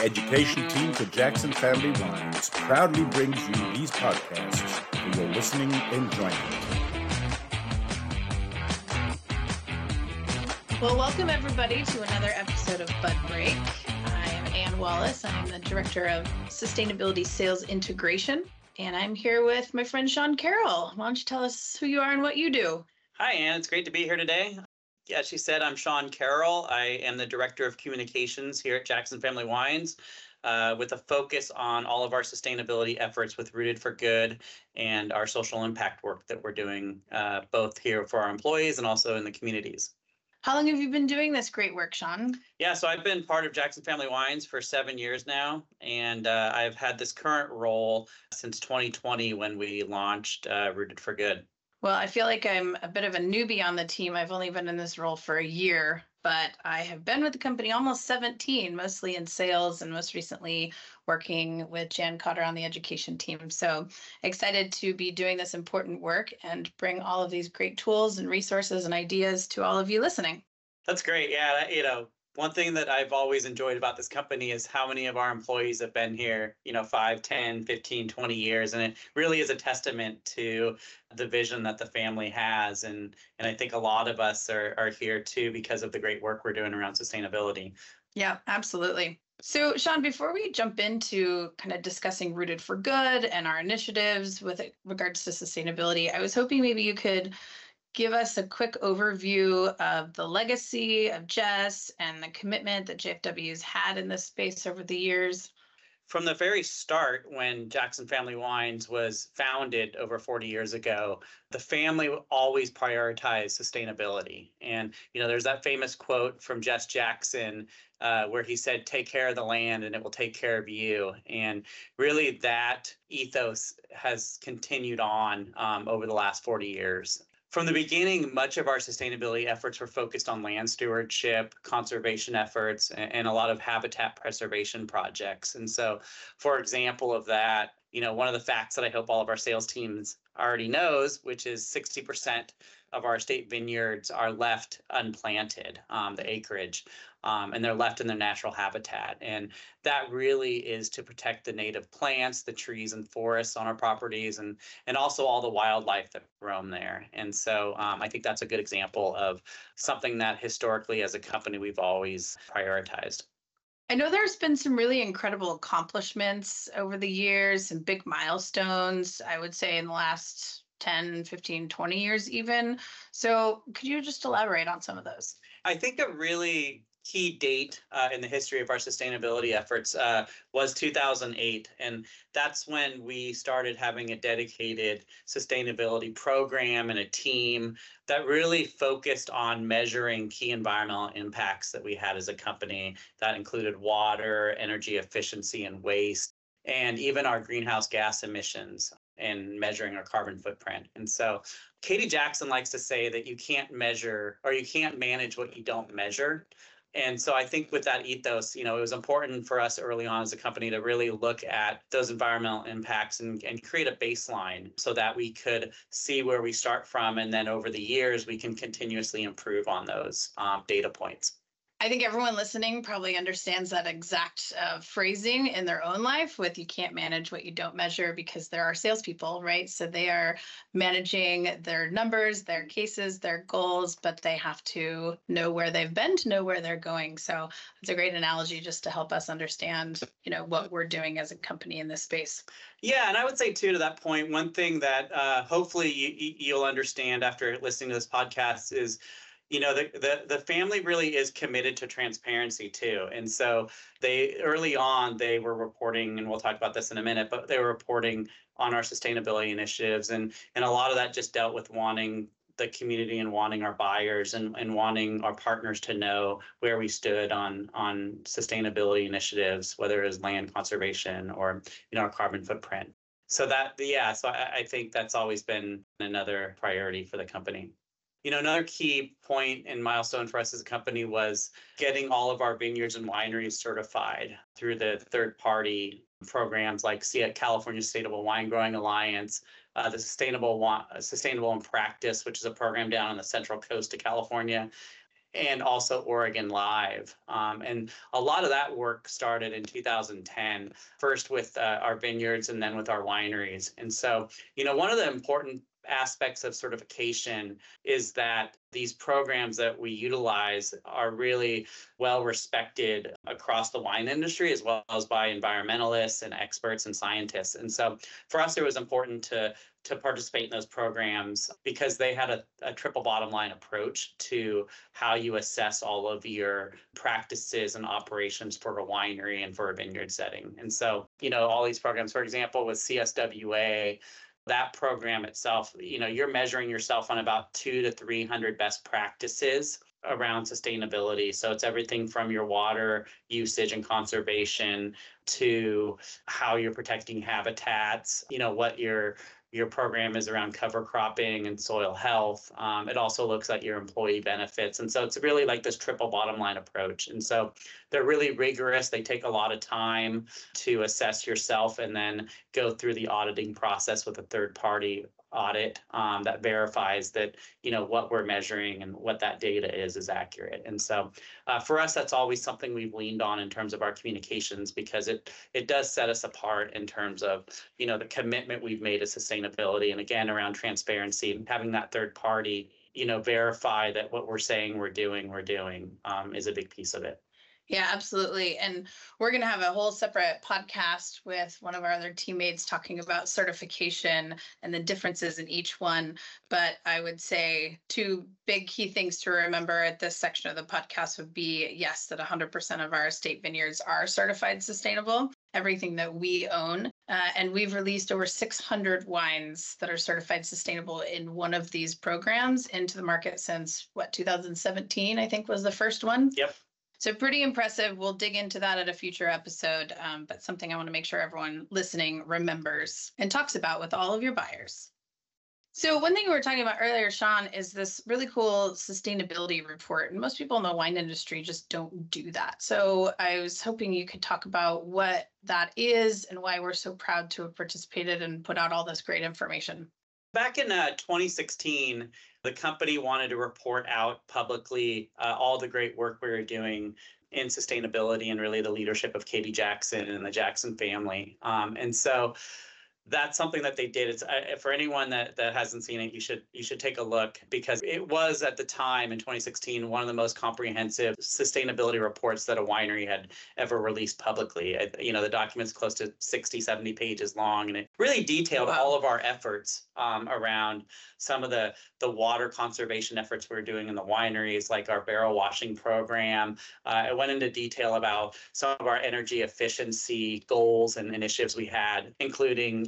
education team for Jackson Family Wines proudly brings you these podcasts for your listening enjoyment. Well, welcome everybody to another episode of Bud Break. I am Ann Wallace. I'm the Director of Sustainability Sales Integration, and I'm here with my friend Sean Carroll. Why don't you tell us who you are and what you do? Hi, Ann. It's great to be here today. Yeah, she said I'm Sean Carroll. I am the Director of Communications here at Jackson Family Wines, with a focus on all of our sustainability efforts with Rooted for Good and our social impact work that we're doing both here for our employees and also in the communities. How long have you been doing this great work, Sean? Yeah, so I've been part of Jackson Family Wines for 7 years now, and I've had this current role since 2020 when we launched Rooted for Good. Well, I feel like I'm a bit of a newbie on the team. I've only been in this role for a year, but I have been with the company almost 17, mostly in sales and most recently working with Jan Cotter on the education team. So excited to be doing this important work and bring all of these great tools and resources and ideas to all of you listening. That's great. Yeah, one thing that I've always enjoyed about this company is how many of our employees have been here, 5, 10, 15, 20 years. And it really is a testament to the vision that the family has. And I think a lot of us are here too because of the great work we're doing around sustainability. Yeah, absolutely. So, Sean, before we jump into kind of discussing Rooted for Good and our initiatives with regards to sustainability, I was hoping maybe you could give us a quick overview of the legacy of Jess and the commitment that JFW's had in this space over the years. From the very start, when Jackson Family Wines was founded over 40 years ago, the family always prioritized sustainability. And, there's that famous quote from Jess Jackson where he said, "Take care of the land and it will take care of you." And really that ethos has continued on over the last 40 years. From the beginning, much of our sustainability efforts were focused on land stewardship, conservation efforts, and a lot of habitat preservation projects. And so, for example of that, one of the facts that I hope all of our sales teams already knows, which is 60% of our estate vineyards are left unplanted, the acreage, and they're left in their natural habitat. And that really is to protect the native plants, the trees and forests on our properties, and also all the wildlife that roam there. And so I think that's a good example of something that historically as a company we've always prioritized. I know there's been some really incredible accomplishments over the years and big milestones, I would say in the last 10, 15, 20 years even. So could you just elaborate on some of those? I think a really key date in the history of our sustainability efforts was 2008. And that's when we started having a dedicated sustainability program and a team that really focused on measuring key environmental impacts that we had as a company. That included water, energy efficiency, and waste, and even our greenhouse gas emissions and measuring our carbon footprint. And so Katie Jackson likes to say that you can't measure or you can't manage what you don't measure. And so I think with that ethos, it was important for us early on as a company to really look at those environmental impacts and create a baseline so that we could see where we start from. And then over the years, we can continuously improve on those data points. I think everyone listening probably understands that exact phrasing in their own life with you can't manage what you don't measure, because there are salespeople, right? So they are managing their numbers, their cases, their goals, but they have to know where they've been to know where they're going. So it's a great analogy just to help us understand, what we're doing as a company in this space. Yeah, and I would say too, to that point, one thing that hopefully you'll understand after listening to this podcast is the family really is committed to transparency too. And so early on, they were reporting, and we'll talk about this in a minute, but they were reporting on our sustainability initiatives. And a lot of that just dealt with wanting the community and wanting our buyers and wanting our partners to know where we stood on sustainability initiatives, whether it was land conservation or, our carbon footprint. So I think that's always been another priority for the company. Another key point and milestone for us as a company was getting all of our vineyards and wineries certified through the third-party programs like California Sustainable Wine Growing Alliance, the Sustainable in Practice, which is a program down on the Central Coast of California, and also Oregon Live. And a lot of that work started in 2010, first with our vineyards and then with our wineries. And so, one of the important aspects of certification is that these programs that we utilize are really well respected across the wine industry, as well as by environmentalists and experts and scientists. And so for us, it was important to participate in those programs because they had a triple bottom line approach to how you assess all of your practices and operations for a winery and for a vineyard setting. And so, all these programs, for example, with CSWA, that program itself, you're measuring yourself on about 200 to 300 best practices around sustainability. So it's everything from your water usage and conservation to how you're protecting habitats, what your program is around cover cropping and soil health. It also looks at your employee benefits. And so it's really like this triple bottom line approach. And so they're really rigorous. They take a lot of time to assess yourself and then go through the auditing process with a third party audit that verifies that what we're measuring and what that data is accurate. And so for us, that's always something we've leaned on in terms of our communications, because it does set us apart in terms of the commitment we've made to sustainability, and again around transparency and having that third party verify that what we're saying we're doing is a big piece of it. Yeah, absolutely. And we're going to have a whole separate podcast with one of our other teammates talking about certification and the differences in each one. But I would say two big key things to remember at this section of the podcast would be, yes, that 100% of our estate vineyards are certified sustainable, everything that we own. And we've released over 600 wines that are certified sustainable in one of these programs into the market since 2017, I think was the first one. Yep. So pretty impressive. We'll dig into that at a future episode, but something I want to make sure everyone listening remembers and talks about with all of your buyers. So one thing we were talking about earlier, Sean, is this really cool sustainability report. And most people in the wine industry just don't do that. So I was hoping you could talk about what that is and why we're so proud to have participated and put out all this great information. Back in 2016, the company wanted to report out publicly all the great work we were doing in sustainability and really the leadership of Katie Jackson and the Jackson family. And so that's something that they did. It's for anyone that hasn't seen it, you should take a look, because it was at the time in 2016 one of the most comprehensive sustainability reports that a winery had ever released publicly. The document's close to 60, 70 pages long, and it really detailed all of our efforts around some of the water conservation efforts we were doing in the wineries, like our barrel washing program. It went into detail about some of our energy efficiency goals and initiatives we had, including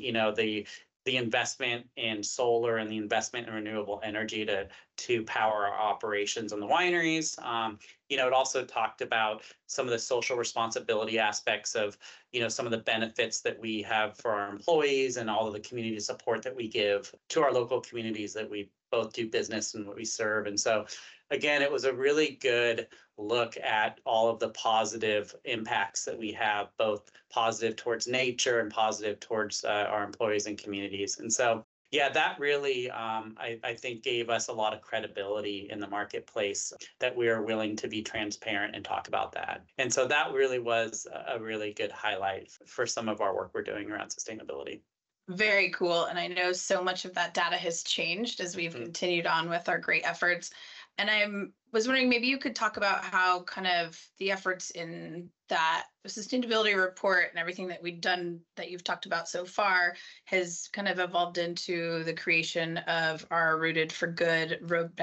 the investment in solar and the investment in renewable energy to power our operations in the wineries. It also talked about some of the social responsibility aspects of, some of the benefits that we have for our employees and all of the community support that we give to our local communities that we both do business and what we serve. And so, again, it was a really good look at all of the positive impacts that we have, both positive towards nature and positive towards our employees and communities. And so, yeah, that really, I think, gave us a lot of credibility in the marketplace that we are willing to be transparent and talk about that. And so that really was a really good highlight for some of our work we're doing around sustainability. Very cool. And I know so much of that data has changed as we've continued on with our great efforts. And I was wondering, maybe you could talk about how kind of the efforts in that sustainability report and everything that we've done that you've talked about so far has kind of evolved into the creation of our Rooted for Good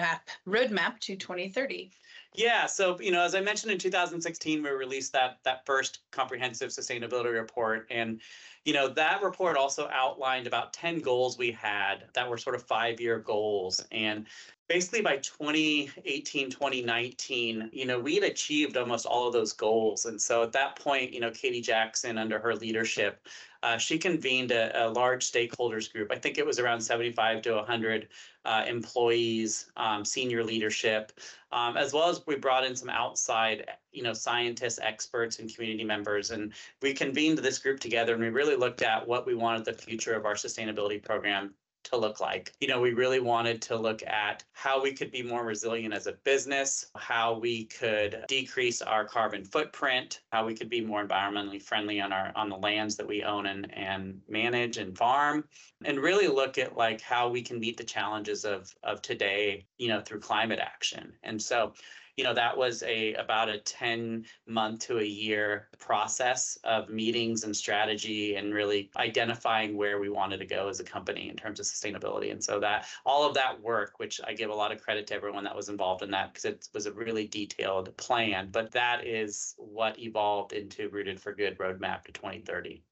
roadmap to 2030. Yeah, so as I mentioned, in 2016, we released that first comprehensive sustainability report, and that report also outlined about 10 goals we had that were sort of 5-year goals. And basically by 2018, 2019, we had achieved almost all of those goals. And so at that point, Katie Jackson, under her leadership, she convened a large stakeholders group. I think it was around 75 to 100 employees, senior leadership, as well as we brought in some outside, scientists, experts, and community members. And we convened this group together, and we really looked at what we wanted the future of our sustainability program to look like. We really wanted to look at how we could be more resilient as a business, how we could decrease our carbon footprint, how we could be more environmentally friendly on the lands that we own and manage and farm, and really look at like how we can meet the challenges of today, through climate action. And so that was about a 10-month to a year process of meetings and strategy and really identifying where we wanted to go as a company in terms of sustainability. And so that all of that work, which I give a lot of credit to everyone that was involved in that because it was a really detailed plan, but that is what evolved into Rooted for Good Roadmap to 2030.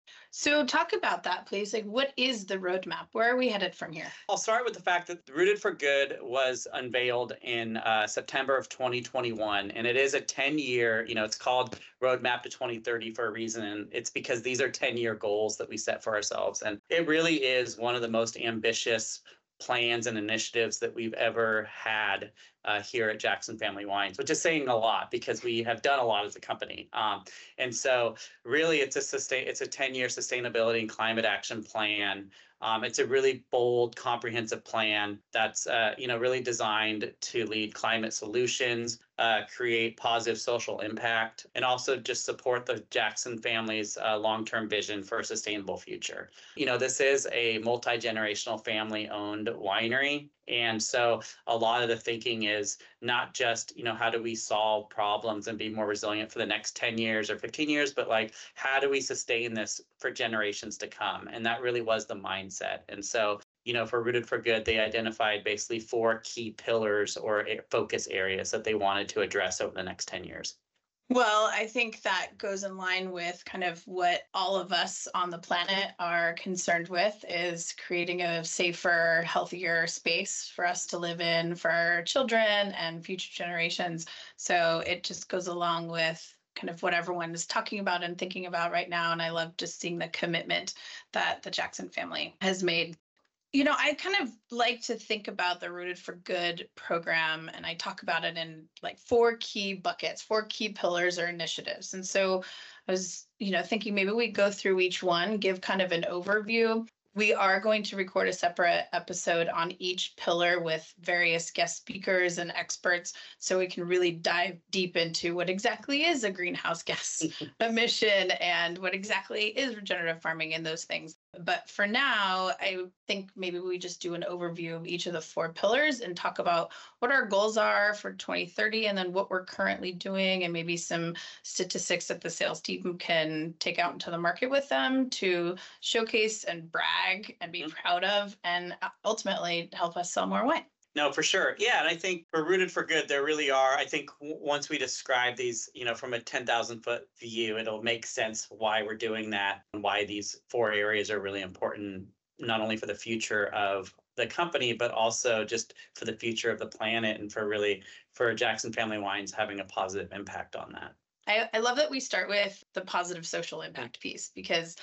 So talk about that, please. Like, what is the roadmap? Where are we headed from here? I'll start with the fact that Rooted for Good was unveiled in September of 2021, and it is a 10-year, it's called Roadmap to 2030 for a reason, and it's because these are 10-year goals that we set for ourselves. And it really is one of the most ambitious plans and initiatives that we've ever had here at Jackson Family Wines, which is saying a lot because we have done a lot as a company. And so really it's a 10-year sustainability and climate action plan. It's a really bold, comprehensive plan that's really designed to lead climate solutions, create positive social impact, and also just support the Jackson family's long-term vision for a sustainable future. This is a multi-generational family-owned winery. And so a lot of the thinking is not just, how do we solve problems and be more resilient for the next 10 years or 15 years, but like, how do we sustain this for generations to come? And that really was the mindset. And so, for Rooted for Good, they identified basically 4 key pillars or focus areas that they wanted to address over the next 10 years. Well, I think that goes in line with kind of what all of us on the planet are concerned with, is creating a safer, healthier space for us to live in for our children and future generations. So it just goes along with kind of what everyone is talking about and thinking about right now. And I love just seeing the commitment that the Jackson family has made. I kind of like to think about the Rooted for Good program, and I talk about it in like 4 key buckets, 4 key pillars or initiatives. And so I was, thinking maybe we go through each one, give kind of an overview. We are going to record a separate episode on each pillar with various guest speakers and experts, so we can really dive deep into what exactly is a greenhouse gas emission and what exactly is regenerative farming and those things. But for now, I think maybe we just do an overview of each of the 4 pillars and talk about what our goals are for 2030 and then what we're currently doing and maybe some statistics that the sales team can take out into the market with them to showcase and brag and be proud of and ultimately help us sell more wine. No, for sure. Yeah. And I think for Rooted for Good, there really are, I think once we describe these, from a 10,000-foot view, it'll make sense why we're doing that and why these 4 areas are really important, not only for the future of the company, but also just for the future of the planet and for Jackson Family Wines having a positive impact on that. I love that we start with the positive social impact piece because,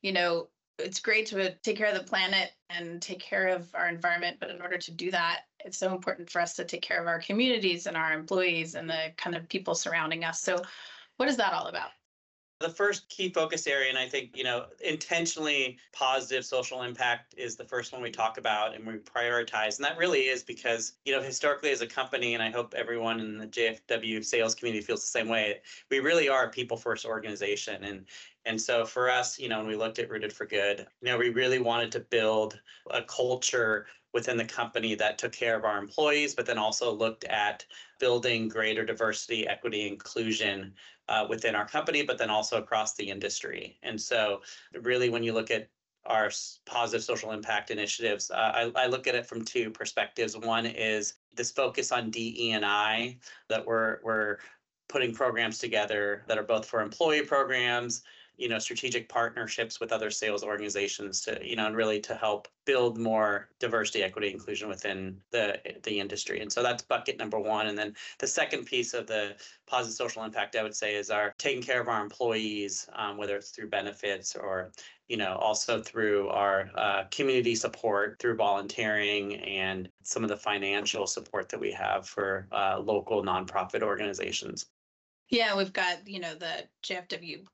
it's great to take care of the planet and take care of our environment. But in order to do that, it's so important for us to take care of our communities and our employees and the kind of people surrounding us. So what is that all about? The first key focus area, and I think, intentionally positive social impact is the first one we talk about and we prioritize. And that really is because, historically as a company, and I hope everyone in the JFW sales community feels the same way, we really are a people first organization. And so for us, when we looked at Rooted for Good, we really wanted to build a culture within the company that took care of our employees, but then also looked at building greater diversity, equity, inclusion within our company, but then also across the industry. And so really, when you look at our positive social impact initiatives, I look at it from 2 perspectives. One is this focus on DE&I, that we're putting programs together that are both for employee programs, strategic partnerships with other sales organizations to, and really to help build more diversity, equity, inclusion within the industry. And so that's bucket number 1. And then the second piece of the positive social impact, I would say, is our taking care of our employees, whether it's through benefits or, also through our community support, through volunteering and some of the financial support that we have for local nonprofit organizations. Yeah, we've got, the JFW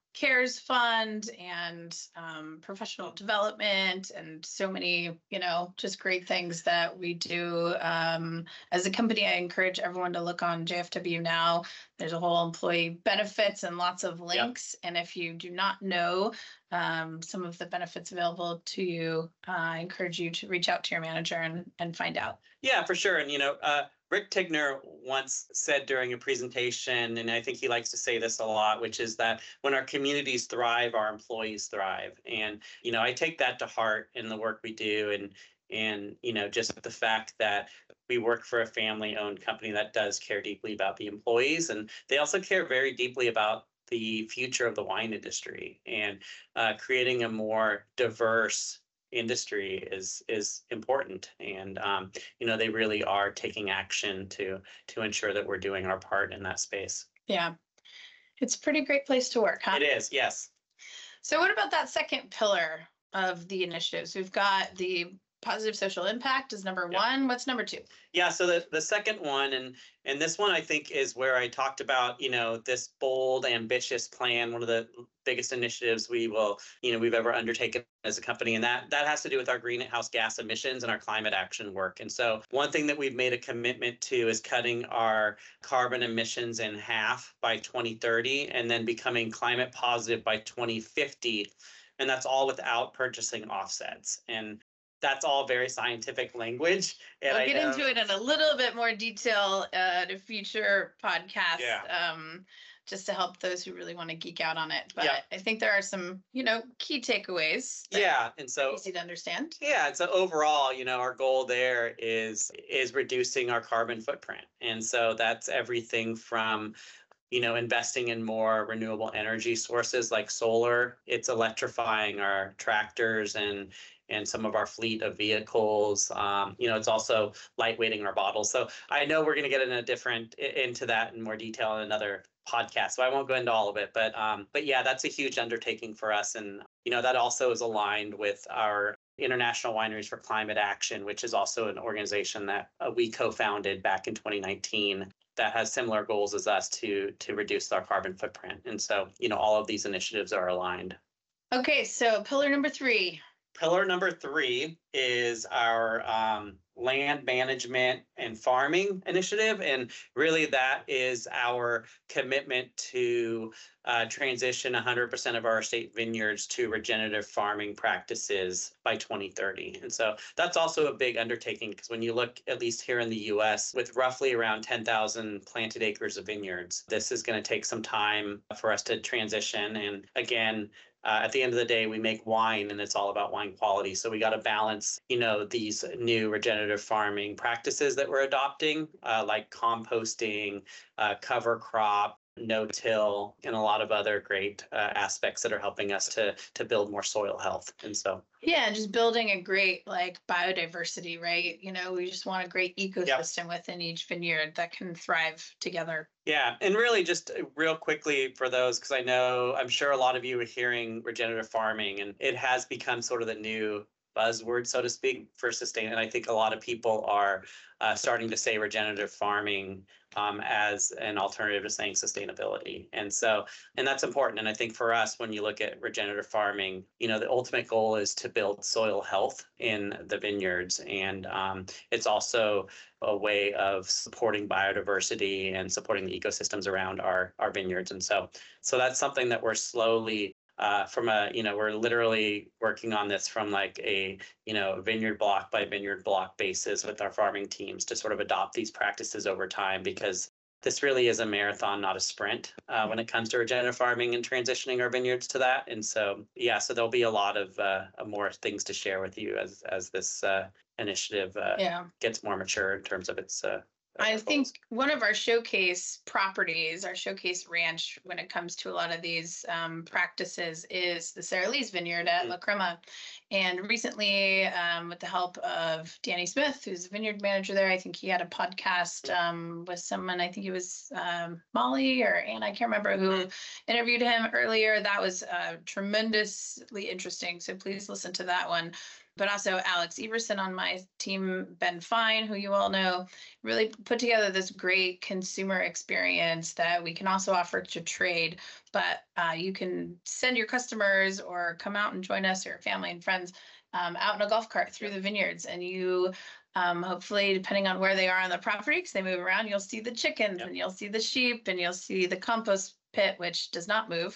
CARES Fund and professional development and so many, just great things that we do. As a company, I encourage everyone to look on JFW Now. There's a whole employee benefits and lots of links. Yep. And if you do not know some of the benefits available to you, I encourage you to reach out to your manager and find out. Yeah, for sure. And, Rick Tigner once said during a presentation, and I think he likes to say this a lot, which is that when our communities thrive, our employees thrive. And, I take that to heart in the work we do. And just the fact that we work for a family-owned company that does care deeply about the employees. And they also care very deeply about the future of the wine industry, and creating a more diverse industry is important. And they really are taking action to ensure that we're doing our part in that space. Yeah, it's a pretty great place to work, huh? It is, yes. So what about that second pillar of the initiatives? We've got the positive social impact is number one. What's number two? Yeah, so the second one, and this one I think is where I talked about, this bold, ambitious plan, one of the biggest initiatives we've ever undertaken as a company. And that has to do with our greenhouse gas emissions and our climate action work. And so one thing that we've made a commitment to is cutting our carbon emissions in half by 2030 and then becoming climate positive by 2050. And that's all without purchasing offsets. And that's all very scientific language. And I'll get into it in a little bit more detail in a future podcast, just to help those who really want to geek out on it. But I think there are some, key takeaways. And so easy to understand. Yeah, and so overall, our goal there is reducing our carbon footprint. And so that's everything from investing in more renewable energy sources like solar. It's electrifying our tractors and some of our fleet of vehicles. It's also lightweighting our bottles. So I know we're going to get into that in more detail in another podcast, so I won't go into all of it. But yeah, that's a huge undertaking for us. And, that also is aligned with our International Wineries for Climate Action, which is also an organization that we co-founded back in 2019. That has similar goals as us to reduce our carbon footprint. And so, all of these initiatives are aligned. Okay, so pillar number three. Pillar number three is our land management and farming initiative. And really that is our commitment to transition 100% of our estate vineyards to regenerative farming practices by 2030. And so that's also a big undertaking, because when you look, at least here in the US, with roughly around 10,000 planted acres of vineyards, this is going to take some time for us to transition. And again, at the end of the day, we make wine, and it's all about wine quality. So we got to balance, these new regenerative farming practices that we're adopting, like composting, cover crop, no-till, and a lot of other great aspects that are helping us to build more soil health. And so just building a great biodiversity, right? We just want a great ecosystem within each vineyard that can thrive together. Yeah, and really just real quickly for those, because I'm sure a lot of you are hearing regenerative farming, and it has become sort of the new buzzword, so to speak, for sustain. And I think a lot of people are starting to say regenerative farming as an alternative to saying sustainability. And that's important. And I think for us, when you look at regenerative farming, the ultimate goal is to build soil health in the vineyards. And it's also a way of supporting biodiversity and supporting the ecosystems around our vineyards. And so that's something that we're slowly we're literally working on this from a vineyard block by vineyard block basis with our farming teams to sort of adopt these practices over time, because this really is a marathon, not a sprint, when it comes to regenerative farming and transitioning our vineyards to that. And so there'll be a lot of more things to share with you as this initiative gets more mature in terms of its I think one of our showcase properties, our showcase ranch, when it comes to a lot of these practices, is the Sara Lee's Vineyard at La Crema. And recently, with the help of Danny Smith, who's the vineyard manager there, I think he had a podcast with someone, I think it was Molly or Anna, I can't remember, who interviewed him earlier. That was tremendously interesting. So please listen to that one. but also Alex Everson on my team, Ben Fine, who you all know, really put together this great consumer experience that we can also offer to trade. But you can send your customers or come out and join us, or your family and friends, out in a golf cart through the vineyards, and you hopefully, depending on where they are on the property, because they move around, you'll see the chickens and you'll see the sheep and you'll see the compost pit, which does not move.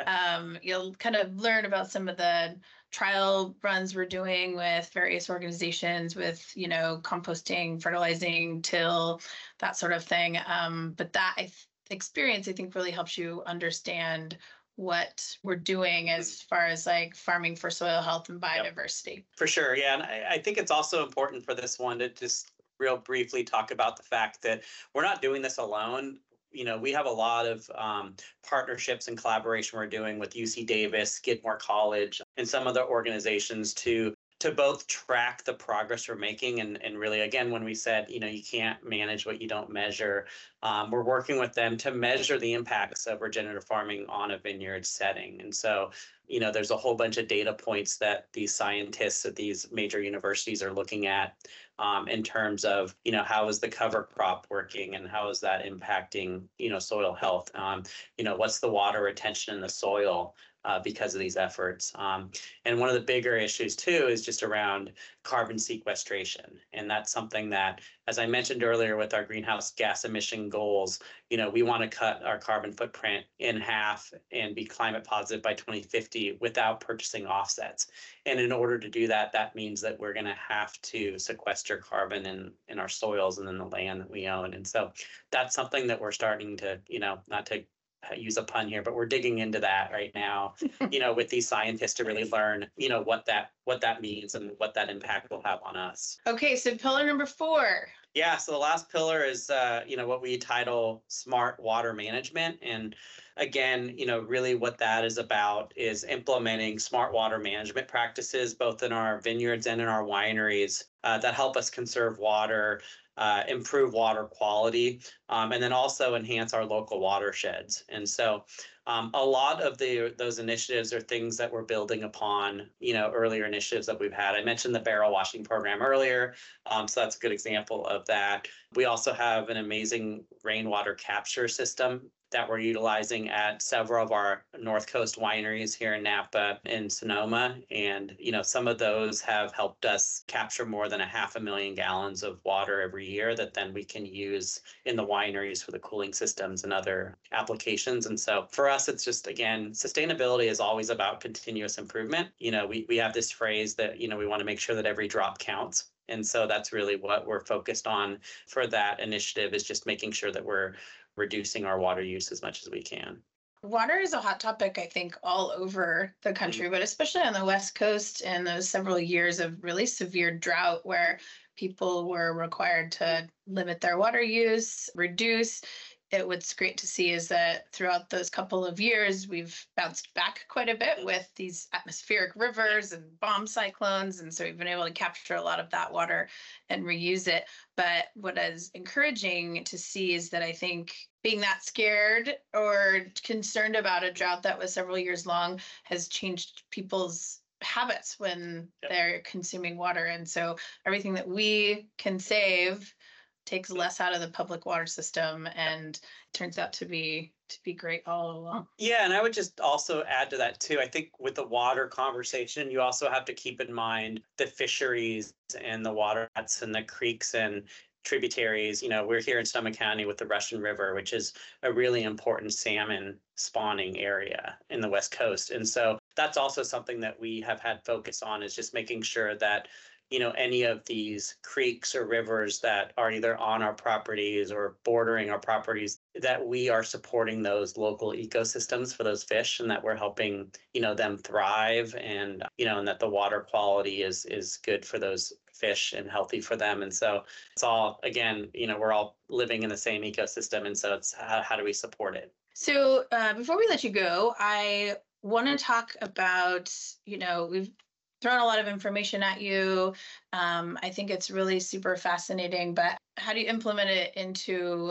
You'll kind of learn about some of the trial runs we're doing with various organizations with, composting, fertilizing, till, that sort of thing. But that experience, I think, really helps you understand what we're doing as far as like farming for soil health and biodiversity. For sure. Yeah. And I think it's also important for this one to just real briefly talk about the fact that we're not doing this alone. We have a lot of partnerships and collaboration we're doing with UC Davis, Skidmore College, and some other organizations to both track the progress we're making. And really, again, when we said, you can't manage what you don't measure, we're working with them to measure the impacts of regenerative farming on a vineyard setting. And so, there's a whole bunch of data points that these scientists at these major universities are looking at in terms of, how is the cover crop working and how is that impacting, soil health? What's the water retention in the soil because of these efforts? And one of the bigger issues too is just around carbon sequestration. And that's something that, as I mentioned earlier with our greenhouse gas emission goals, we want to cut our carbon footprint in half and be climate positive by 2050 without purchasing offsets. And in order to do that, that means that we're going to have to sequester carbon in our soils and in the land that we own. And so that's something that we're starting to, not to use a pun here, but we're digging into that right now, with these scientists to really learn, what that means and what that impact will have on us. Okay, so pillar number 4. Yeah, so the last pillar is, what we title smart water management. And again, really what that is about is implementing smart water management practices, both in our vineyards and in our wineries, that help us conserve water, improve water quality, and then also enhance our local watersheds. And so a lot of those initiatives are things that we're building upon, earlier initiatives that we've had. I mentioned the barrel washing program earlier, so that's a good example of that. We also have an amazing rainwater capture system that we're utilizing at several of our North Coast wineries here in Napa and Sonoma. And, some of those have helped us capture more than 500,000 gallons of water every year that then we can use in the wineries for the cooling systems and other applications. And so for us, it's just, again, sustainability is always about continuous improvement. We have this phrase that, we want to make sure that every drop counts. And so that's really what we're focused on for that initiative, is just making sure that we're reducing our water use as much as we can. Water is a hot topic, I think, all over the country, but especially on the West Coast in those several years of really severe drought where people were required to limit their water use, reduce. What's great to see is that throughout those couple of years, we've bounced back quite a bit with these atmospheric rivers and bomb cyclones. And so we've been able to capture a lot of that water and reuse it. But what is encouraging to see is that I think being that scared or concerned about a drought that was several years long has changed people's habits when they're consuming water. And so everything that we can save takes less out of the public water system and turns out to be great all along. Yeah, and I would just also add to that too. I think with the water conversation, you also have to keep in mind the fisheries and the water rats and the creeks and tributaries. We're here in Sonoma County with the Russian River, which is a really important salmon spawning area in the West Coast. And so that's also something that we have had focus on, is just making sure that any of these creeks or rivers that are either on our properties or bordering our properties, that we are supporting those local ecosystems for those fish, and that we're helping, them thrive, and, and that the water quality is good for those fish and healthy for them. And so it's all, again, we're all living in the same ecosystem. And so it's how do we support it? So before we let you go, I want to talk about, we've thrown a lot of information at you. I think it's really super fascinating, but how do you implement it into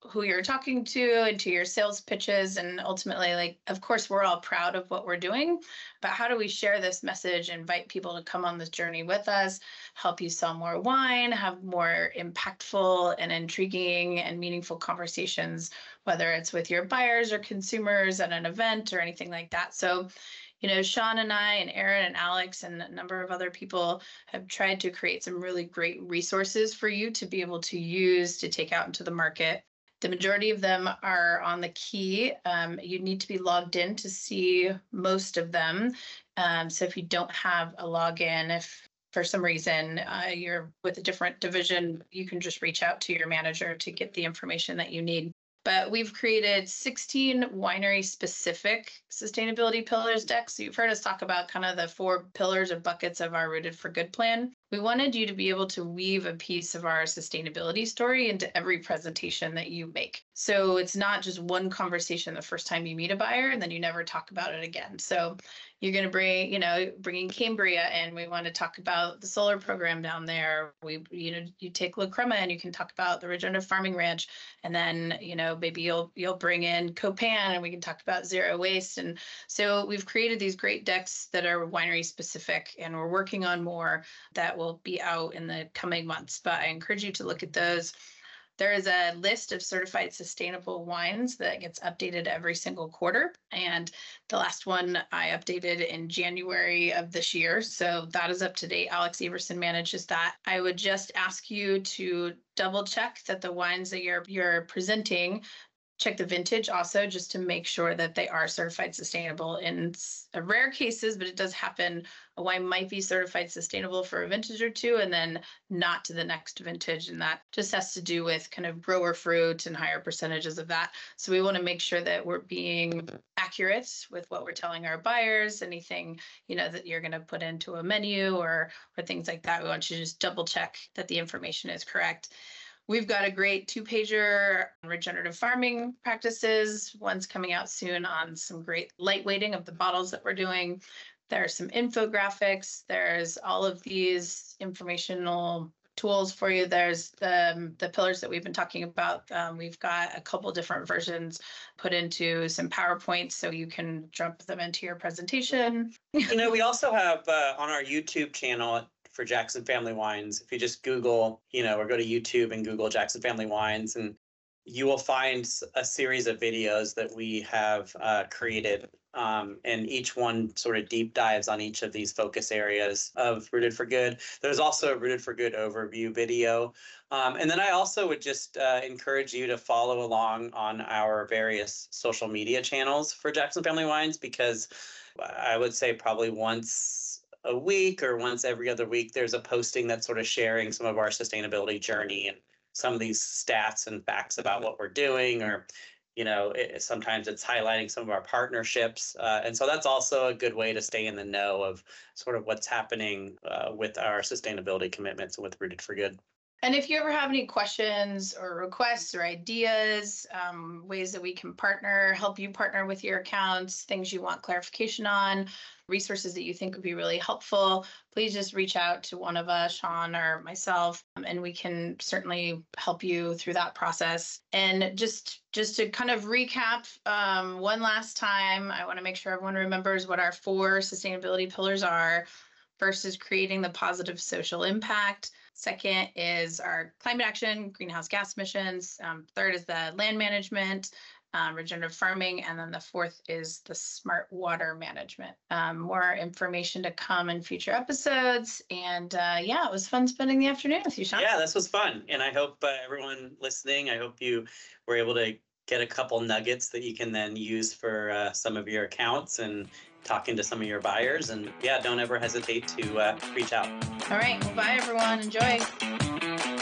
who you're talking to and to your sales pitches. And ultimately, like, of course, we're all proud of what we're doing, but how do we share this message, invite people to come on this journey with us, help you sell more wine, have more impactful and intriguing and meaningful conversations, whether it's with your buyers or consumers at an event or anything like that. So, Sean and I and Aaron and Alex and a number of other people have tried to create some really great resources for you to be able to use to take out into the market. The majority of them are on the key. You need to be logged in to see most of them. So if you don't have a login, if for some reason you're with a different division, you can just reach out to your manager to get the information that you need. But we've created 16 winery-specific sustainability pillars decks. So you've heard us talk about kind of the 4 pillars or buckets of our Rooted for Good plan. We wanted you to be able to weave a piece of our sustainability story into every presentation that you make. So it's not just one conversation the first time you meet a buyer and then you never talk about it again. So you're going to bringing Cambria, and we want to talk about the solar program down there. You take La Crema and you can talk about the regenerative farming ranch, and then, maybe you'll bring in Copan and we can talk about zero waste. And so we've created these great decks that are winery specific, and we're working on more that will be out in the coming months, but I encourage you to look at those. There is a list of certified sustainable wines that gets updated every single quarter. And the last one I updated in January of this year. So that is up to date. Alex Everson manages that. I would just ask you to double check that the wines that you're presenting, check the vintage also, just to make sure that they are certified sustainable. In rare cases, but it does happen, a wine might be certified sustainable for a vintage or two and then not to the next vintage. And that just has to do with kind of grower fruit and higher percentages of that. So we want to make sure that we're being accurate with what we're telling our buyers. Anything, that you're going to put into a menu or things like that, we want you to just double check that the information is correct. We've got a great 2-pager on regenerative farming practices. One's coming out soon on some great lightweighting of the bottles that we're doing. There's some infographics. There's all of these informational tools for you. There's the pillars that we've been talking about. We've got a couple different versions put into some PowerPoints so you can jump them into your presentation. We also have on our YouTube channel for Jackson Family Wines, if you just Google, or go to YouTube and Google Jackson Family Wines, and you will find a series of videos that we have created. And each one sort of deep dives on each of these focus areas of Rooted for Good. There's also a Rooted for Good overview video. And then I also would just encourage you to follow along on our various social media channels for Jackson Family Wines, because I would say probably once a week or once every other week, there's a posting that's sort of sharing some of our sustainability journey and some of these stats and facts about what we're doing, or, sometimes it's highlighting some of our partnerships. And so that's also a good way to stay in the know of sort of what's happening with our sustainability commitments and with Rooted for Good. And if you ever have any questions or requests or ideas, ways that we can help you partner with your accounts, things you want clarification on, resources that you think would be really helpful, please just reach out to one of us, Sean or myself, and we can certainly help you through that process. And just to kind of recap one last time, I want to make sure everyone remembers what our 4 sustainability pillars are. First is creating the positive social impact. Second is our climate action, greenhouse gas emissions. Third is the land management, regenerative farming. And then the 4th is the smart water management. More information to come in future episodes. And it was fun spending the afternoon with you, Sean. Yeah, this was fun. And I hope everyone listening, I hope you were able to get a couple nuggets that you can then use for some of your accounts and talking to some of your buyers. And don't ever hesitate to reach out. All right. Well, bye, everyone. Enjoy.